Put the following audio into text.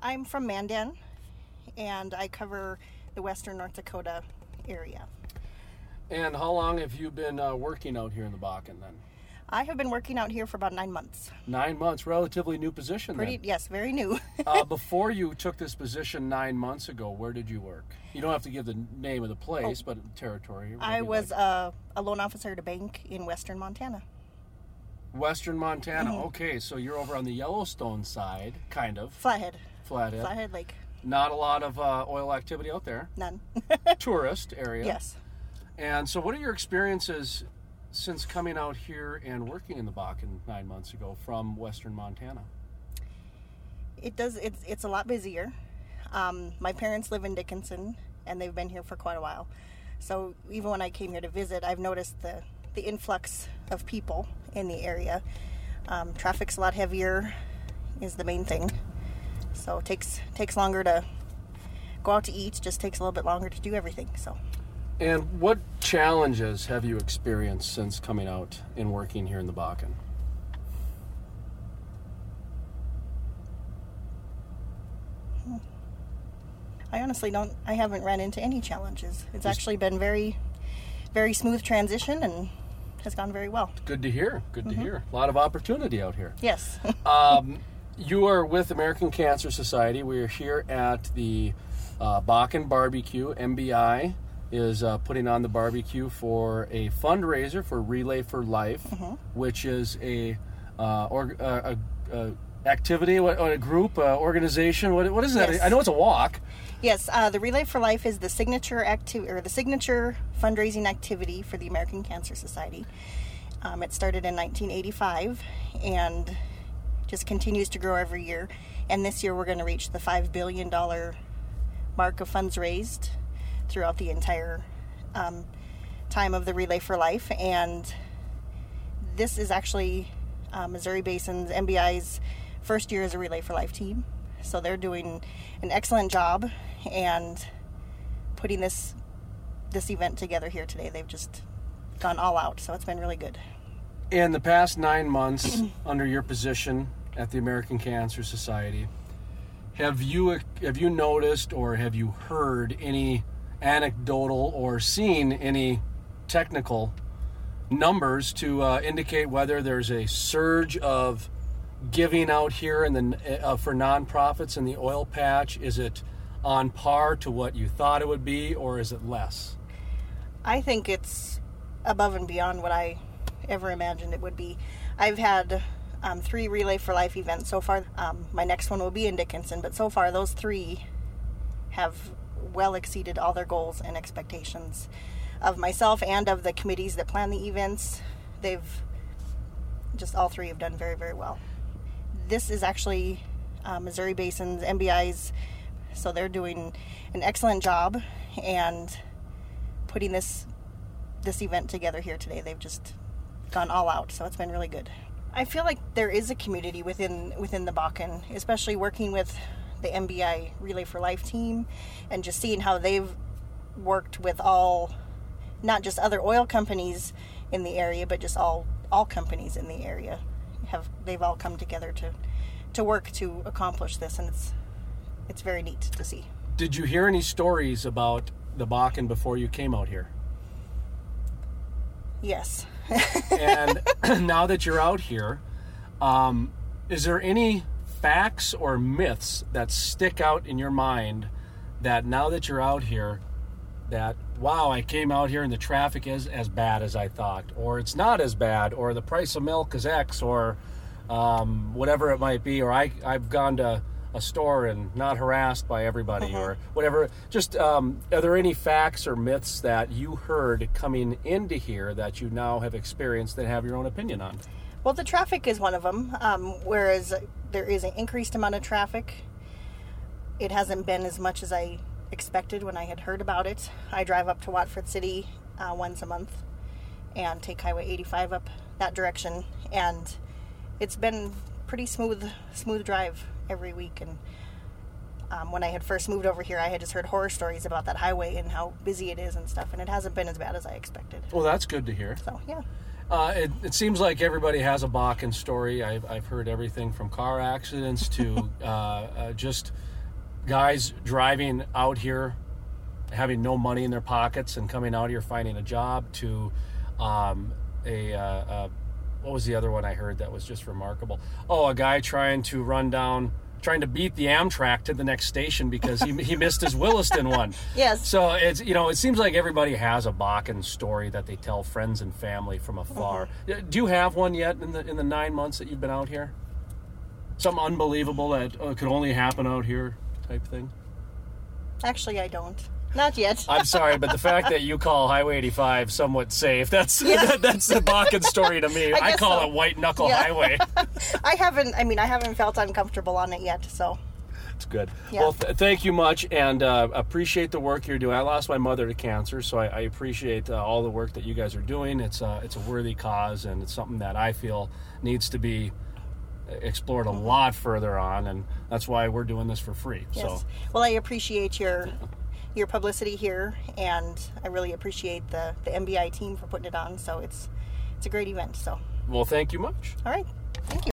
I'm from Mandan, and I cover the western North Dakota area. And how long have you been working out here in the Bakken then? I have been working out here for about 9 months. 9 months, relatively new position then. Yes, very new. Before you took this position 9 months ago, where did you work? You don't have to give the name of the place, but territory. I was a loan officer at a bank in western Montana. Western Montana. Mm-hmm. Okay, so you're over on the Yellowstone side, kind of. Flathead Lake. Not a lot of oil activity out there. None. Tourist area. Yes. And so what are your experiences since coming out here and working in the Bakken 9 months ago from western Montana? It's a lot busier. My parents live in Dickinson, and they've been here for quite a while. So even when I came here to visit, I've noticed the influx of people in the area. Traffic's a lot heavier is the main thing. So it takes longer to go out to eat, just takes a little bit longer to do everything. So. And what challenges have you experienced since coming out and working here in the Bakken? I honestly I haven't run into any challenges. It's actually been very, very smooth transition and has gone very well. Good to hear. Good to hear. A lot of opportunity out here. Yes. You are with American Cancer Society. We are here at the Bakken Barbecue. MBI is putting on the barbecue for a fundraiser for Relay for Life, which is a activity, a group, organization. What is that? Yes. I know it's a walk. Yes, the Relay for Life is the signature fundraising activity for the American Cancer Society. It started in 1985 and just continues to grow every year. And this year we're going to reach the $5 billion mark of funds raised throughout the entire time of the Relay for Life. And this is actually Missouri Basin's, MBI's first year as a Relay for Life team. So they're doing an excellent job and putting this event together here today. They've just gone all out, so it's been really good. In the past 9 months under your position at the American Cancer Society, have you noticed or have you heard any anecdotal or seen any technical numbers to indicate whether there's a surge of giving out here for nonprofits in the oil patch? Is it on par to what you thought it would be, or is it less? I think it's above and beyond what I ever imagined it would be. I've had 3 Relay for Life events so far. My next one will be in Dickinson, but so far those 3 have well exceeded all their goals and expectations of myself and of the committees that plan the events. All 3 have done very, very well. This is actually Missouri Basin's, MBI's, so they're doing an excellent job and putting this event together here today. They've just gone all out, so it's been really good. I feel like there is a community within the Bakken, especially working with the MBI Relay for Life team and just seeing how they've worked with not just other oil companies in the area, but just all companies in the area. They've all come together to work to accomplish this, and it's very neat to see. Did you hear any stories about the Bakken before you came out here? Yes. And now that you're out here, is there any facts or myths that stick out in your mind that now that you're out here, that, wow, I came out here and the traffic is as bad as I thought, or it's not as bad, or the price of milk is X, or whatever it might be, or I've gone to a store and not harassed by everybody, or whatever. Just are there any facts or myths that you heard coming into here that you now have experienced that have your own opinion on? Well, the traffic is one of them. Whereas there is an increased amount of traffic, it hasn't been as much as I expected when I had heard about it. I drive up to Watford City once a month and take Highway 85 up that direction, and it's been pretty smooth drive every week. And when I had first moved over here, I had just heard horror stories about that highway and how busy it is and stuff, and it hasn't been as bad as I expected. Well, that's good to hear. So, yeah. It seems like everybody has a Bakken story. I've heard everything from car accidents to just guys driving out here, having no money in their pockets and coming out here finding a job, to what was the other one I heard that was just remarkable? Oh, a guy trying to beat the Amtrak to the next station because he missed his Williston one. Yes. So it's, it seems like everybody has a Bakken story that they tell friends and family from afar. Mm-hmm. Do you have one yet in the 9 months that you've been out here? Something unbelievable that could only happen out here type thing? Actually, I don't. Not yet. I'm sorry, but the fact that you call Highway 85 somewhat safe, that's the Bakken story to me. I call it white knuckle highway. I haven't felt uncomfortable on it yet, so. It's good. Yeah. Well, thank you much, and appreciate the work you're doing. I lost my mother to cancer, so I appreciate all the work that you guys are doing. It's a worthy cause, and it's something that I feel needs to be explored a lot further on, and that's why we're doing this for free. Yes. So. Well, I appreciate your publicity here, and I really appreciate the MBI team for putting it on. So it's a great event. So. Well, thank you much. All right. Thank you.